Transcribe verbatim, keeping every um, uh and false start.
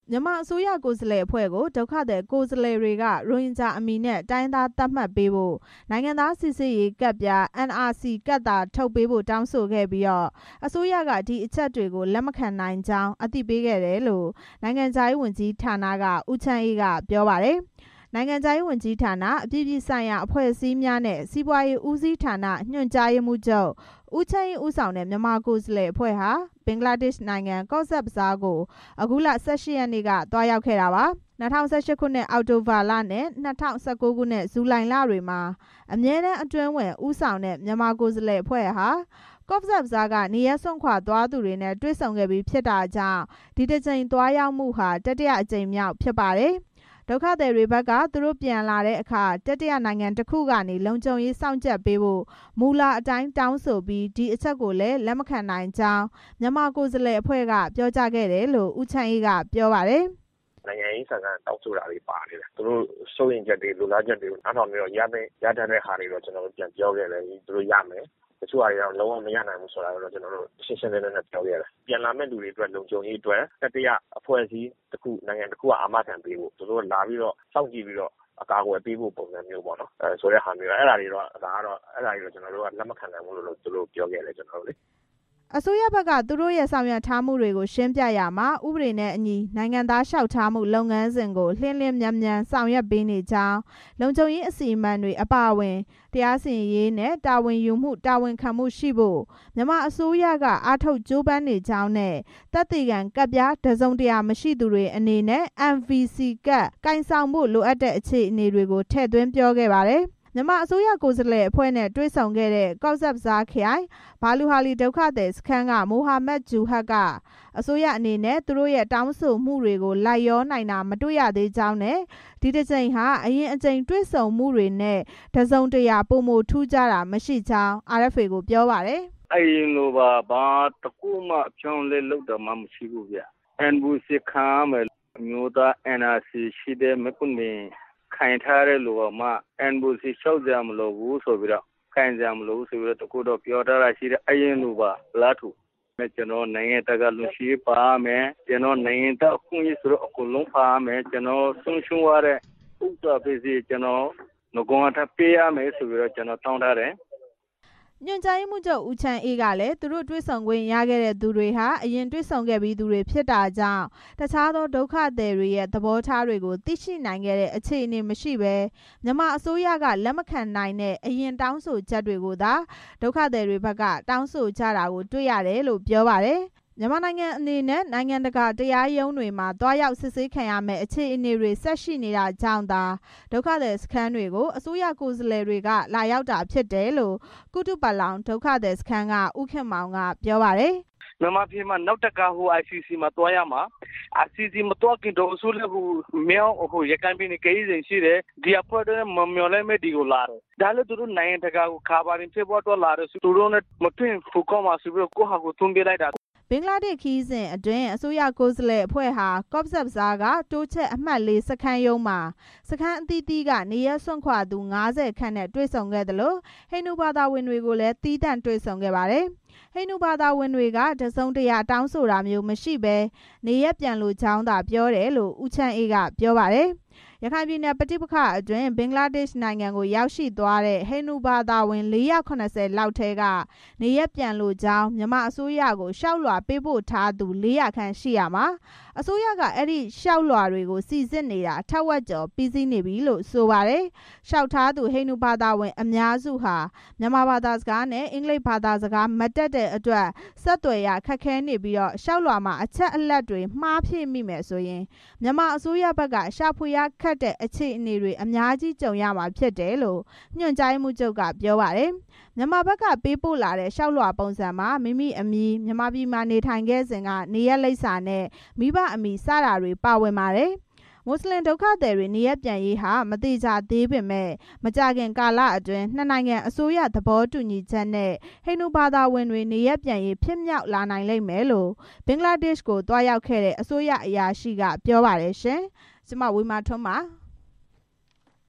မြန်မာအစိုးရကိုယ်စားလှယ်အဖွဲ့ကိုဒုက္ခသည်ကိုယ်စားလှယ်တွေကရိုဟင်ဂျာအမည်နဲ့တိုင်းသားသတ်မှတ်ပေးဖို့နိုင်ငံသားစစ်ဆေးရေးကတ်ပြား အန် အာร์ စီ ကတ်တာထုတ်ပေးဖို့တောင်းဆိုခဲ့ပြီးတော့အစိုးရကဒီအချက်တွေကိုလက်မခံနိုင်ကြောင်းအသိပေးခဲ့တယ်လို့နိုင်ငံခြားရေးဝန်ကြီးဌာနကဦးချမ်းအေးကပြောပါတယ်။နိုင်ငံခြားရေးဝန်ကြီးဌာနအပြည်ပြည်ဆိုင်ရာအဖွဲ့အစည်းများနဲ့စီးပွားရေးဦးစီးဌာနညွှန်ကြားရေးမှူးချုပ်ဦးချမ်းအေးဦးဆောင်တဲ့မြန်မာကိုယ်စားလှယ်အဖွဲ့ဟာဘင်္ဂလားဒေ့ရှ်နိုင်ငံကော့ဆက်ဘဇားကိုအခုလ၁၈ရက်နေ့ကသွားရောက်ခဲ့တာပါ။၂၀၁၈ခုနှစ်အောက်တိုဘာလနဲ့၂၀၁၉ခုနှစ်ဇူလိုင်လတွေမှာအမြဲတမ်းအတွင်းဝင်ဦးဆောင်တဲ့မြန်မာကိုယ်စားလှယ်အဖွဲ့ဟာကော့ဆက်ဘဇားကနေရက်စွန့်ခွာသွားသူတွေနဲ့တွေ့ဆုံခဲ့ပြီးဖြစ်တာကြောင့်ဒီတစ်ကြိမ်သွားရောက်မှုဟာတတိယအကြိမ်မြောက်ဖြစ်ပါတယ်။ဒုက္ခသည်တွေဘက်ကသူတို့ပြန်လာတဲ့အခါတတိယနိုင်ငံတစ်ခုကနေလုံခြုံရေးစောင့်ကြပ်ပေးဖို့မူလာအတိုင်းတောင်းဆိုပြီးဒီအချက်ကိုလည်းလက်မခံနိုင်ကြောင်းမြန်မာကိုယ်စားလှယ်အဖွဲ့ကပြောကြားခဲ့တယ်လို့ဦးချမ်းအေးကပြောပါတယ်။နိုင်ငံရေးဆန်ဆန်တောက်ဆိုတာတွေပါနေတယ်သူတို့စိုးရင်ချက်တွေလူလားချက်တွေကိုနားထောင်ပြီးတော့ရတဲ့ရတတ်တဲ့ဟာတွေတော့ကျွန်တော်တို့ပြန်ပြောခဲ့တယ်သူတို့ရမယ်တချို့ဟာတွေတော့လုံးဝမရနိုင်ဘူးဆိုတာတော့ကျွန်တော်တို့ရှင်းရှင်းလင်းလင်းနဲ့ပြောခဲ့တယ်ပြန်လာမဲ့လူတွေအတွက်လုံခြုံရေးအတွက်တတိယအဖွဲ့အစည်းတစ်ခုနိုင်ငံတစ်ခုကအာမခံပေးဖို့သူတို့လာပြီးတော့စောင့်ကြည့်ပြီးတော့အကာအကွယ်ပေးဖို့ပုံစံမျိုးပေါ့နော်အဲဆိုတဲ့ဟာမျိုးအဲ့ဒါတွေတော့ဒါကတော့အဲ့ဒါတွေတော့ကျွန်တော်တို့ကလက်မခံနိုင်ဘူးလို့သူတို့ပြောခဲ့တယ်ကျွန်တော်တို့လေအစိုးရဘက်ကသူတို့ရဲ့ဆောင်ရွက်ထားမှုတွေကိုရှင်းပြရမှာဥပဒေနဲ့အညီနိုင်ငံသားလျှောက်ထားမှုလုပ်ငန်းစဉ်ကိုလျှင်လျှင်မြန်မြန်ဆောင်ရွက်ပေးနေကြောင်းလုံခြုံရေးအစီအမံတွေအပါအဝင်တရားစီရင်ရေးနဲ့တာဝန်ယူမှုတာဝန်ခံမှုရှိဖို့မြန်မာအစိုးရကအားထုတ်ကြိုးပမ်းနေကြောင်းနဲ့သက်သေခံကတ်ပြားတစုံတရာမရှိသူတွေအနေနဲ့ အမ် ဗီ စီ ကတ်ကင်ဆောင်ဖို့လိုအပ်တဲ့အခြေအနေတွေကိုထည့်သွင်းပြောခဲ့ပါတယ်မြန်မာအစိုးရကိုယ်စားလှယ်အဖွဲ့နဲ့တွေ့ဆုံခဲ့တဲ့ကော့ဆက်ဘဇားခရိုင်ဘာလူဟာလီဒုက္ခသည်စခန်းကမိုဟာမက်ဂျူဟတ်ကအစိုးရအနေနဲ့သူတို့ရဲ့တောင်းဆိုမှုတွေကိုလိုက်ရောနိုင်တာမတွေ့ရသေးကြောင်းနဲ့ဒီတစ်ကြိမ်ဟာအရင်အကြိမ်တွေ့ဆုံမှုတွေနဲ့တစုံတရာပုံမထူးကြတာမရှိကြောင်း အာ အက်ဖ် အေ ကိုပြောပါတယ်။အရင်လိုပါဘာတကူမှဖြောင်းလဲလောက်တော့မှမရှိဘူးဗျ။ အန် ဗီ စီ ခံမယ်မျိုးသား အန် အာร์ စီ ရှိတဲ့မကွန်းနေခိုင်ထားတဲ့လူကမှ အန် ဗီ စီ လျှောက်ကြမလို့ဘူးဆိုပြီးတော့ခိုင်ကြမလို့ဆိုပြီးတော့တကူတော့ပြောထားတာရှိတယ်အရင်လိုပါလားထူကျွန်တော်နိုင်ငံတကာလူရှိပါမယ်ကျွန်တော်နိုင်ငံတကာအခွင့်အရေးဆိုတော့အကုန်လုံးပါမယ်ကျွန်တော်ဆုံးရှုံးရတဲ့ဥစ္စာပစ္စည်းကျွန်တော်ငကုံအထပ်ပေးရမယ်ဆိုပြီးတော့ကျွန်တော်တောင်းထားတယ်ညွှန်ကြားရေးမှူးချုပ်ဦးချမ်းအေးကလည်းသူတို့တွေ့ဆုံခွင့်ရခဲ့တဲ့သူတွေဟာအရင်တွေ့ဆုံခဲ့ပြီးသူတွေဖြစ်တာကြောင့်တခြားသောဒုက္ခသည်တွေရဲ့သဘောထားတွေကိုသိရှိနိုင်ခဲ့တဲ့အခြေအနေမရှိဘဲမြန်မာအစိုးရကလက်မခံနိုင်တဲ့အရင်တောင်းဆိုချက်တွေကိုသာဒုက္ခသည်တွေဘက်ကတောင်းဆိုကြတာကိုတွေ့ရတယ်လို့ပြောပါတယ်မြန်မာနိုင်ငံအနေနဲ့နိုင်ငံတကာတရားရုံးတွေမှာတွားရောက်စစ်ဆေးခံရမယ့်အခြေအနေတွေဆက်ရှိနေတာကြောင့်သာဒုက္ခသည်စခန်းတွေကိုအစိုးရကိုယ်စားလှယ်တွေကလာရောက်တာဖြစ်တယ်လို့ကုတုပလောင်ဒုက္ခသည်စခန်းကဦးခင်မောင်ကပြောပါတယ်မြန်မာပြည်မှာနောက်တကဟို အိုင် စီ စီ မှာတွားရမှာ အိုင် စီ စီ မတွားခင်တော့အစိုးရကမြောက်ဟိုရခိုင်ပြည်နယ်ကိစ္စရှိတယ်ဒီအဖွဲ့တွေမမျော်လဲမဲ့ဒီကိုလာတယ်ဒါလည်းသူတို့နိုင်ငံတကာကိုခါပါရင်ဖြစ်ပေါ်တော့လာတယ်သူတို့နဲ့မတွင်ဖူကောမှာဆိုပြီးကိုဟာကိုသွင်းပေးလိုက်တာဘင်္ဂလားဒေ့ရှ်ခီးစဉ်အတွင်းအစိုးရကိုယ်စားလှယ်အဖွဲ့ဟာကော့ဆက်ဘဇားကတိုးချက်အမှတ်လေးစခန်းရုံးမှာစခန်းအသီးသီးကနေရက်စွန့်ခွာသူ၅၀ခန့်နဲ့တွေ့ဆုံခဲ့တယ်လို့ဟိန္ဒူဘာသာဝင်တွေကိုလည်းတီးတန့်တွေ့ဆုံခဲ့ပါတယ်ဟိန္ဒူဘာသာဝင်တွေကတစုံတရာတောင်းဆိုတာမျိုးမရှိဘဲနေရက်ပြန်လို့ချောင်းသာပြောတယ်လို့ဦးချမ်းအေးကပြောပါတယ်ရခိုင်ပြည်နယ်ပဋိပက္ခအတွင်းဘင်္ဂလားဒေ့ရှ်နိုင်ငံကိုရောက်ရှိသွားတဲ့ဟိန္ဒူဘာသာဝင်၄၇၀လောက်ထဲကနေရက်ပြန်လို့ကြောင်းမြန်မာအစိုးရကိုရှောက်လွှာပေးပို့ထားသူ၄၀၀ခန့်ရှိရမှာအစိုးရကအဲ့ဒီရှောက်လွှာတွေကိုစီစစ်နေတာထက်ဝက်ကျော်ပြီးစီးနေပြီလို့ဆိုပါတယ်ရှောက်ထားသူဟိန္ဒူဘာသာဝင်အများစုဟာမြန်မာဘာသာစကားနဲ့အင်္ဂလိပ်ဘာသာစကားမတတ်တဲ့အတွက်ဆက်သွယ်ရခက်ခဲနေပြီးတော့ရှောက်လွှာမှာအချက်အလက်တွေမှားဖြည့်မိမယ်ဆိုရင်မြန်မာအစိုးရဘက်ကရှာဖွေရခက်တဲ့အခြေအနေတွေအများကြီးကြုံရမှာဖြစ်တယ်လို့ညွှန်ကြားမှုချုပ်ကပြောပါတယ်မြန်မာဘက်ကပေးပို့လာတဲ့ရှောက်လွှာပုံစံမှာမိမိအမည်မြန်မာပြည်မှာနေထိုင်ခဲ့စဉ်ကနေရက်လိပ်စာနဲ့မိဘအမည်စတာတွေပါဝင်ပါတယ်မွတ်စလင်ဒုက္ခသည်တွေနေရပြန်ရေးဟာမတိကျသေးပေမဲ့မကြခင်ကာလအတွင်းနှစ်နိုင်ငံအစိုးရသဘောတူညီချက်နဲ့ဟိန္ဒူဘာသာဝင်တွေနေရပြန်ရေးဖြစ်မြောက်လာနိုင်လိမ့်မယ်လို့ဘင်္ဂလားဒေ့ရှ်ကိုတွားရောက်ခဲ့တဲ့အစိုးရအရာရှိကပြောပါတယ်ရှင်။ကျမဝေမာထွန်းပါ